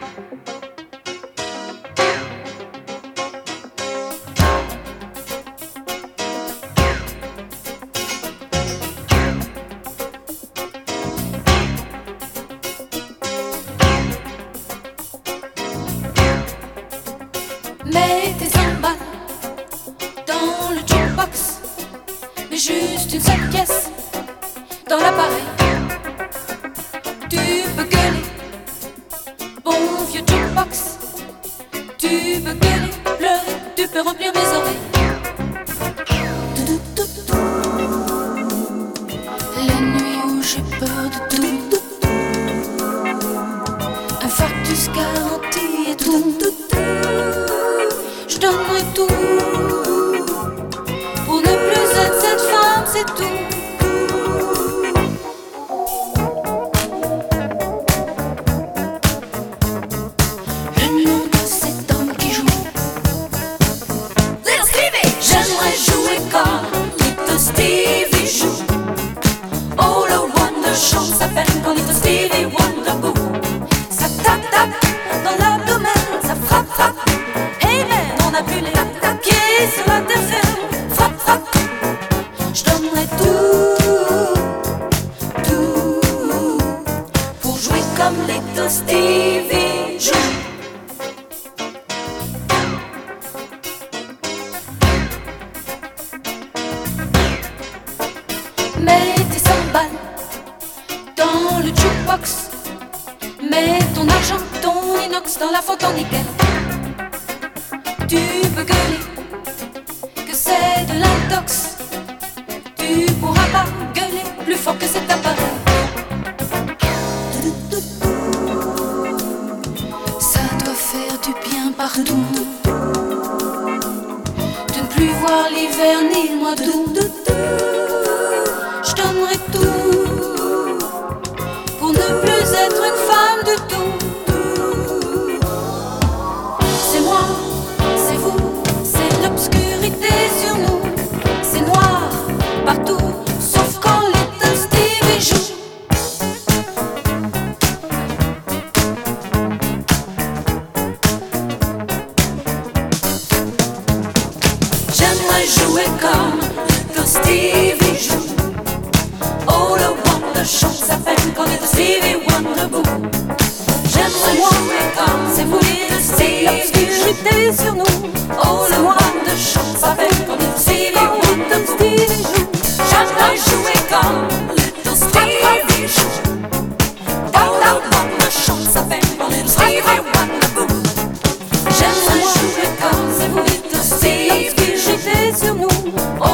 Mets tes cymbales dans le jukebox, mais juste une seule pièce dans l'appareil. Tu peux gueuler, bon vieux jukebox. Tu peux gueuler, pleurer, tu peux remplir mes oreilles. Les nuits où j'ai peur de tout, infarctus garanti et tout. Je donnerai tout pour ne plus être cette femme, c'est tout. Le nom de cet homme qui joue Little Stevie. J'aimerais jouer comme Little Stevie joue. Oh, le Wonder Show s'appelle quand Little Stevie Wonder Boo. Ça tape tape dans l'abdomen, ça frappe frappe. On n'a plus les pieds sur la terre ferme. Frappe, frappe. Je donnerai tout pour jouer comme Little Stevie joue. Mets tes cymbales dans le jukebox. Mets ton argent, ton inox dans la fonte en nickel. Tu peux gueuler que c'est de l'intox. Tu pourras pas gueuler plus fort que cet appareil. Ça doit faire du bien partout de ne plus voir l'hiver ni le mois d'août. Je donnerai tout pour ne plus être une femme de tout. C'est moi, c'est vous, c'est l'obscurité sur nous. C'est noir partout, sauf quand Little Stevie joue. J'aimerais jouer comme Little Stevie joue. Oh, le Wonder Show s'appelle quand Little Stevie Wonder Boo. J'aimerais jouer comme c'est vous, c'est l'obscurité sur nous. Oh, le Wonder Show s'appelle quand Little Stevie Wonder Boo. J'aimerais jouer comme Little Stevie joue. Oh, le Wonder Show s'appelle quand Little Stevie Wonder Boo. J'aimerais jouer comme c'est vous, c'est l'obscurité sur nous.